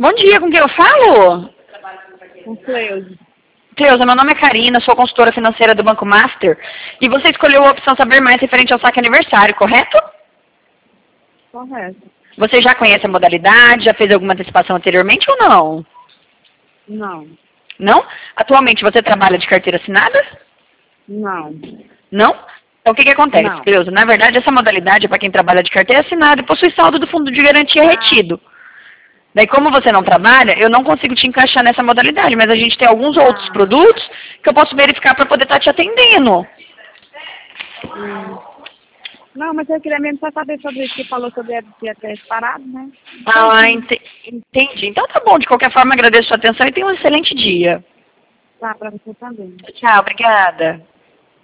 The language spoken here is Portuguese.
Bom dia, com quem eu falo? Com Cleusa. Cleusa, meu nome é Karina, sou consultora financeira do Banco Master e você escolheu a opção Saber Mais referente ao saque aniversário, correto? Correto. Você já conhece a modalidade, já fez alguma antecipação anteriormente ou não? Não. Não? Atualmente você trabalha de carteira assinada? Não. Não? Então o que acontece, Não. Cleusa? Na verdade essa modalidade é para quem trabalha de carteira assinada e possui saldo do fundo de garantia retido. Daí, como você não trabalha, eu não consigo te encaixar nessa modalidade, mas a gente tem alguns outros produtos que eu posso verificar para poder estar te atendendo. Não, mas eu queria mesmo só saber sobre isso, que falou sobre a ter parado, né? Ah, entendi. Então tá bom, de qualquer forma agradeço a sua atenção e tenha um excelente dia. Tá, pra você também. Tchau, obrigada.